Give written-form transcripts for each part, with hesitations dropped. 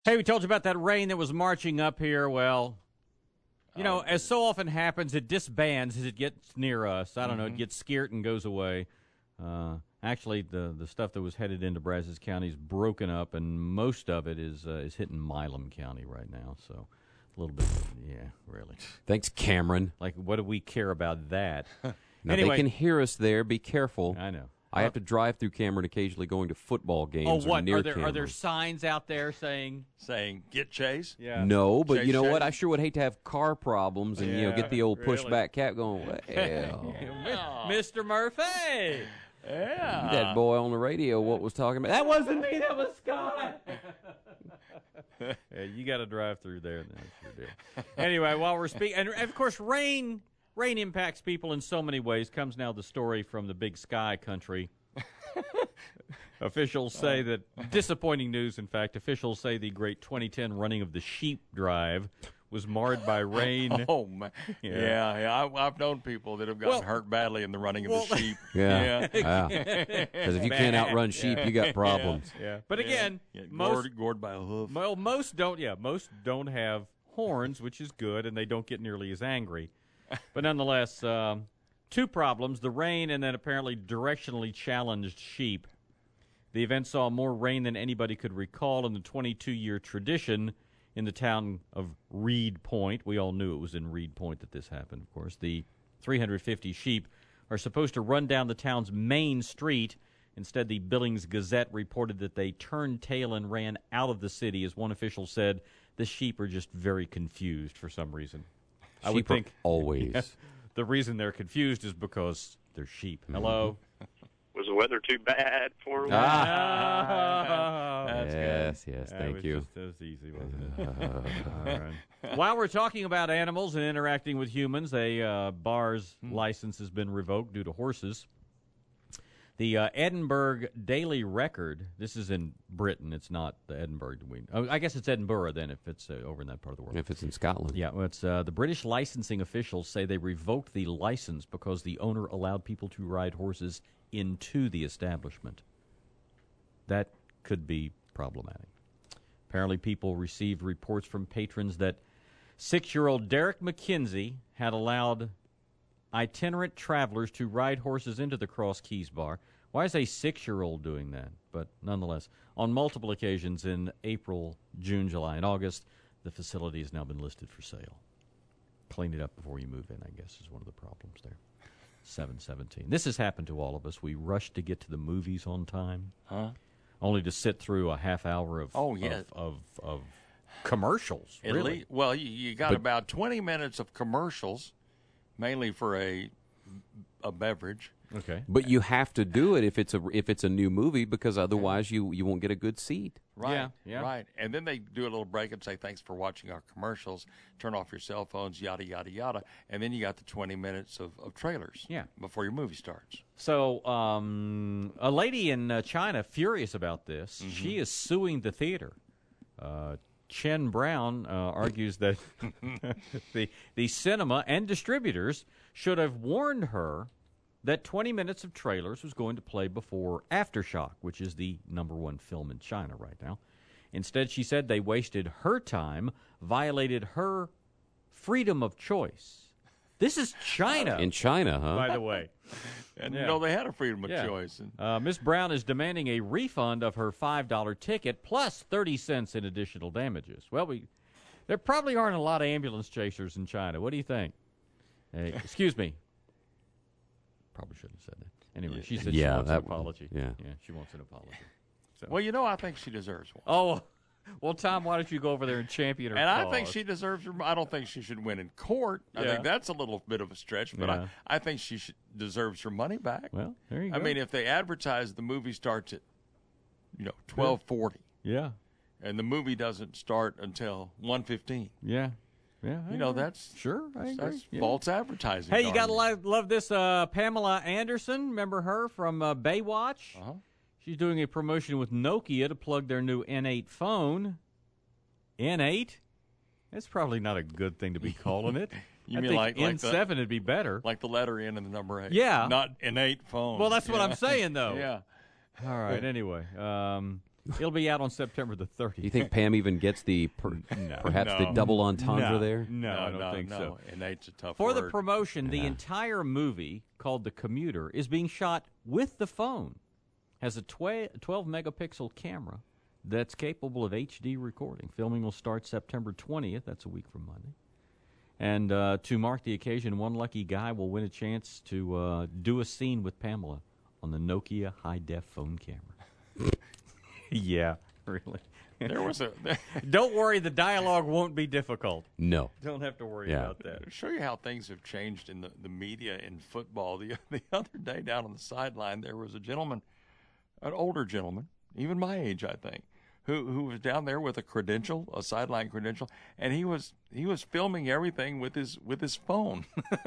Hey, we told you about that rain that was marching up here. Well, you know, as so often happens, it disbands as it gets near us. I don't know, it gets scared and goes away. Actually, the stuff that was headed into Brazos County is broken up, and most of it is hitting Milam County right now. So a little bit, yeah, really. Thanks, Cameron. Like, what do we care about that? Now, Anyway. they can hear us there. Be careful. I know. I have to drive through Cameron occasionally going to football games Oh, what? or near Are there Cameron. signs out there saying? Get Chase? Yeah. No, but Chase you know what? Chase? I sure would hate to have car problems and get the old really. pushback cap going. Well, Mr. Murphy! Yeah. that boy on the radio, what was talking about? That wasn't me. That was Scott. Yeah, you got to drive through there. That's your deal. Anyway, while we're speaking, and of course, rain impacts people in so many ways. Comes now the story from the Big Sky country. Officials say that disappointing news. In fact, officials say the great 2010 running of the Sheep Drive was marred by rain. Oh, man. Yeah. I've known people that have gotten hurt badly in the running of the sheep. Yeah. Because if you can't outrun sheep, you got problems. Yeah, but again, Yeah, most gored by a hoof. well, most don't. Yeah, most don't have horns, which is good, and they don't get nearly as angry. But nonetheless, two problems: the rain, and then apparently directionally challenged sheep. The event saw more rain than anybody could recall in the 22-year tradition in the town of Reed Point. We all knew it was in Reed Point that this happened, of course. The 350 sheep are supposed to run down the town's main street. Instead, the Billings Gazette reported that they turned tail and ran out of the city. As one official said, the sheep are just very confused for some reason. I would Sheep are think always. the reason they're confused is because they're sheep. Hello? Was the weather too bad for them? Yes, That thank was you. That was easy, wasn't it? All right. While we're talking about animals and interacting with humans, a bar's license has been revoked due to horses. The Edinburgh Daily Record, this is in Britain, it's not the Edinburgh. I guess it's Edinburgh then if it's over in that part of the world. If it's in Scotland. Yeah, well, it's the British licensing officials say they revoked the license because the owner allowed people to ride horses into the establishment. That could be problematic. Apparently, people received reports from patrons that 6-year-old Derek McKenzie had allowed itinerant travelers to ride horses into the Cross Keys bar. Why is a 6-year-old doing that? But nonetheless, on multiple occasions in April, June, July, and August, the facility has now been listed for sale. Clean it up before you move in, I guess, is one of the problems there. 7:17. This has happened to all of us. We rush to get to the movies on time, only to sit through a half hour of of commercials. At Really? least, well, you got about 20 minutes of commercials, mainly for a beverage. Okay. But you have to do it if it's a new movie because otherwise you won't get a good seat. Right, Yeah. right. And then they do a little break and say, thanks for watching our commercials, turn off your cell phones, yada, yada, yada. And then you got the 20 minutes of trailers before your movie starts. So, a lady in China, furious about this, she is suing the theater. Chen Brown argues that the cinema and distributors should have warned her that 20 minutes of trailers was going to play before Aftershock, which is the #1 film in China right now. Instead, she said they wasted her time, violated her freedom of choice. This is China. In China, huh? By the way. And Yeah. they had a freedom of choice. And Ms. Brown is demanding a refund of her $5 ticket plus 30 cents in additional damages. Well, there probably aren't a lot of ambulance chasers in China. What do you think? Hey, excuse me. Probably shouldn't have said that. Anyway, she said she wants an apology. Yeah. She wants an apology. So. well, I think she deserves one. Oh, well, Tom, why don't you go over there and champion her And cause? I think she deserves her. I don't think she should win in court. I think that's a little bit of a stretch, but I think she deserves her money back. Well, there you go. I mean, if they advertise the movie starts at 12:40, yeah. and the movie doesn't start until 1:15, Yeah. Yeah. that's Sure, I agree. that's Yeah. false advertising. Hey, you got to darn love this Pamela Anderson. Remember her from Baywatch? Uh-huh. She's doing a promotion with Nokia to plug their new N8 phone. N8? That's probably not a good thing to be calling it. You I mean think like N7 would be better. like the letter N and the number 8. Yeah. Not innate phone. Well, that's what I'm saying, though. Yeah. All right, anyway. It'll be out on September the 30th. Do you think Pam even gets perhaps the double entendre there? No, I don't think so. And that's a tough For word. the promotion, the entire movie, called The Commuter, is being shot with the phone. Has a 12-megapixel camera that's capable of HD recording. Filming will start September 20th. That's a week from Monday. And to mark the occasion, one lucky guy will win a chance to do a scene with Pamela on the Nokia high-def phone camera. Yeah, really. There was a. Don't worry, the dialogue won't be difficult. No. Don't have to worry about that. To show you how things have changed in the media in football, the other day down on the sideline, there was a gentleman, an older gentleman, even my age, I think, who was down there with a sideline credential, and he was filming everything with his phone.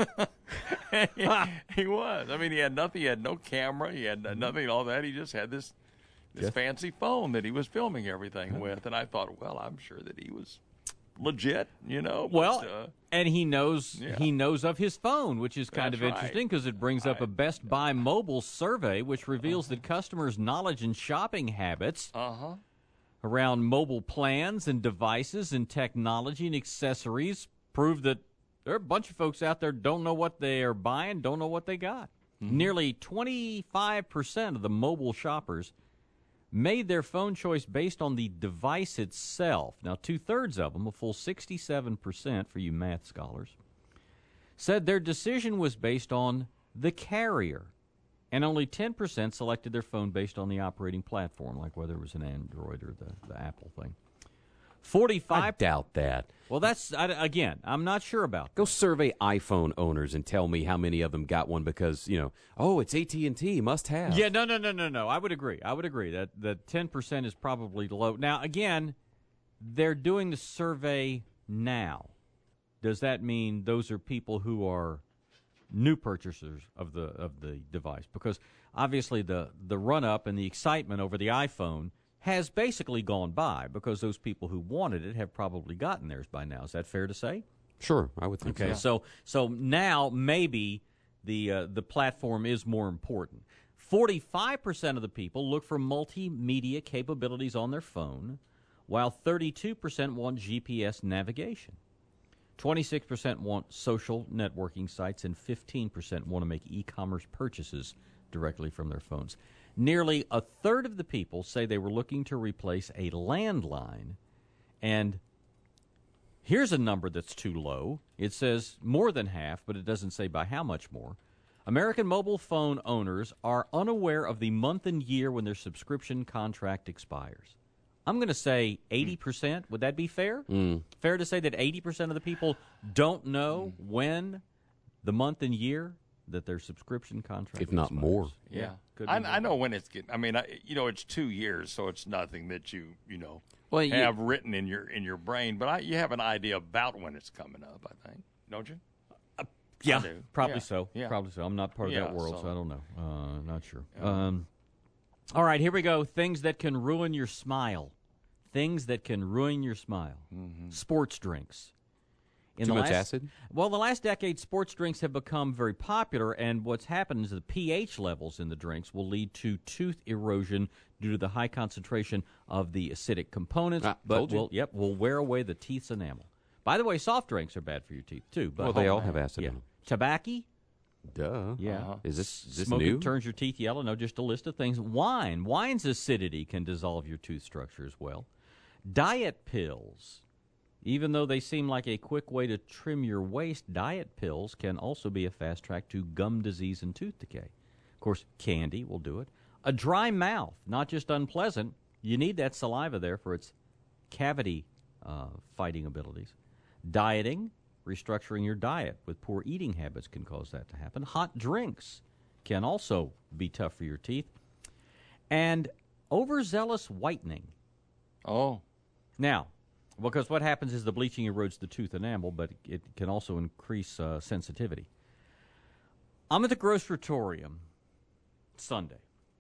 He was. I mean, he had nothing. He had no camera. He had nothing. All that. He just had this fancy phone that he was filming everything with, and I thought, well, I'm sure that he was legit, Well, and he knows of his phone, which is kind of That's interesting because it brings up a Best Buy mobile survey, which reveals that customers' knowledge and shopping habits around mobile plans and devices and technology and accessories prove that there are a bunch of folks out there don't know what they are buying, don't know what they got. Nearly 25% of the mobile shoppers made their phone choice based on the device itself. Now, 2/3 of them, a full 67% for you math scholars, said their decision was based on the carrier, and only 10% selected their phone based on the operating platform, like whether it was an Android or the Apple thing. 45. I doubt that. Well, again, I'm not sure about that. Go survey iPhone owners and tell me how many of them got one because, it's AT&T, must have. Yeah, no. I would agree. That 10% is probably low. Now, again, they're doing the survey now. Does that mean those are people who are new purchasers of the device? Because obviously the run-up and the excitement over the iPhone has basically gone by because those people who wanted it have probably gotten theirs by now. Is that fair to say? Sure, I would think so. So now maybe the platform is more important. 45% of the people look for multimedia capabilities on their phone, while 32% want GPS navigation. 26% want social networking sites, and 15% want to make e-commerce purchases directly from their phones. Nearly a third of the people say they were looking to replace a landline. And here's a number that's too low. It says more than half, but it doesn't say by how much more. American mobile phone owners are unaware of the month and year when their subscription contract expires. I'm going to say 80%. Would that be fair? Fair to say that 80% of the people don't know when the month and year that their subscription contract if not expires. More. Yeah. I know when it's getting. I mean, it's 2 years, so it's nothing that you have written in your brain. But you have an idea about when it's coming up. I think, don't you? Yeah, I do. probably Yeah. so. Yeah. Probably so. I'm not part of that world, so I don't know. Not sure. Yeah. All right, here we go. Things that can ruin your smile. Things that can ruin your smile. Sports drinks. Too much acid? Well, the last decade, sports drinks have become very popular, and what's happened is the pH levels in the drinks will lead to tooth erosion due to the high concentration of the acidic components, but will wear away the teeth's enamel. By the way, soft drinks are bad for your teeth, too. But they all have acid in them. Tobacco? Duh. Yeah. Is this Smoking new? turns your teeth yellow. No, just a list of things. Wine's acidity can dissolve your tooth structure as well. Diet pills. Even though they seem like a quick way to trim your waist, diet pills can also be a fast track to gum disease and tooth decay. Of course, candy will do it. A dry mouth, not just unpleasant. You need that saliva there for its cavity fighting abilities. Dieting, restructuring your diet with poor eating habits can cause that to happen. Hot drinks can also be tough for your teeth. And overzealous whitening. Oh. Now, because what happens is the bleaching erodes the tooth enamel, but it can also increase sensitivity. I'm at the grocery-torium Sunday.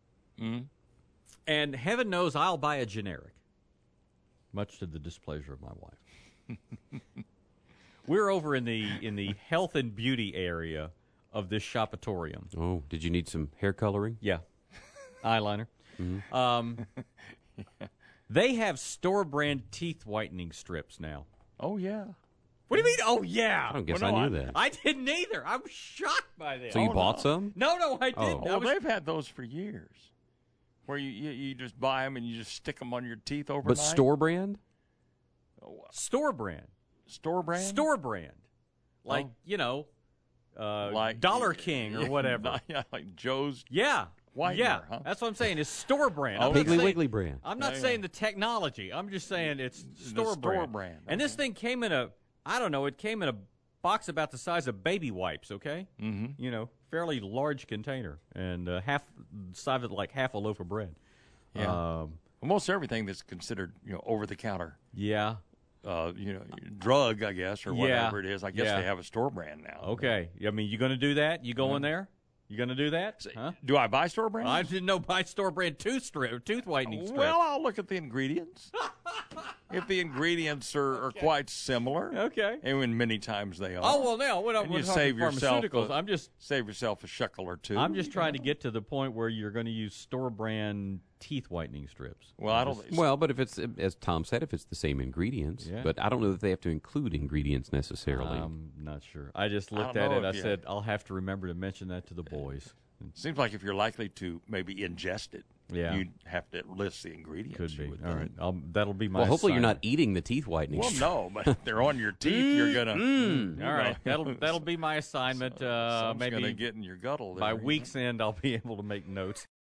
And heaven knows I'll buy a generic, much to the displeasure of my wife. We're over in the health and beauty area of this shopatorium. Oh, did you need some hair coloring? Yeah. Eyeliner. They have store-brand teeth whitening strips now. Oh, yeah. What do you mean, oh, yeah? I don't guess Well, no, I knew that. I didn't either. I'm shocked by this. So you Oh, bought no. some? No, I didn't. Oh. I Well, was- they've had those for years, where you just buy them and you just stick them on your teeth overnight. But store brand? store-brand. Store brand? Store-brand. Like, Oh. like Dollar King or whatever. Yeah, like Joe's. Yeah. Whitener, yeah. huh? That's what I'm saying. It's store brand. Oh, I'm not Piggly saying- Wiggly brand. I'm not Yeah, saying yeah. the technology. I'm just saying it's store store brand. brand, And this okay. thing came in a, I don't know, it came in a box about the size of baby wipes, okay? Mm-hmm. Fairly large container. And half, size of like half a loaf of bread. Yeah. Well, most everything that's considered, over the counter, Yeah. drug, I guess, or Yeah. whatever it is. I guess Yeah. they have a store brand now. Okay. I mean, you going to do that? You go in there? You going to do that? Huh? Do I buy store brand? I didn't know buy store brand tooth whitening strip. Well, I'll look at the ingredients. If the ingredients are quite similar, Okay. and many times they are. Oh, well, now, we're not And you talking save yourself pharmaceuticals. a- I'm just Save yourself a shekel or two. I'm just trying to get to the point where you're going to use store brand teeth whitening strips. Well, I don't. Well, but if it's, as Tom said, if it's the same ingredients. Yeah. But I don't know that they have to include ingredients necessarily. I'm not sure. I just looked don't at know it. I if you- said, I'll have to remember to mention that to the boys. Seems like if you're likely to maybe ingest it, Yeah. you'd have to list the ingredients. Could you be. would All think. right. That'll be my well, hopefully you're not assignment. eating the teeth whitening. Well, no, but if they're on your teeth, you're gonna. All right. That'll be my assignment. Some's Maybe gonna get in your guttle. by there, week's end, I'll be able to make notes.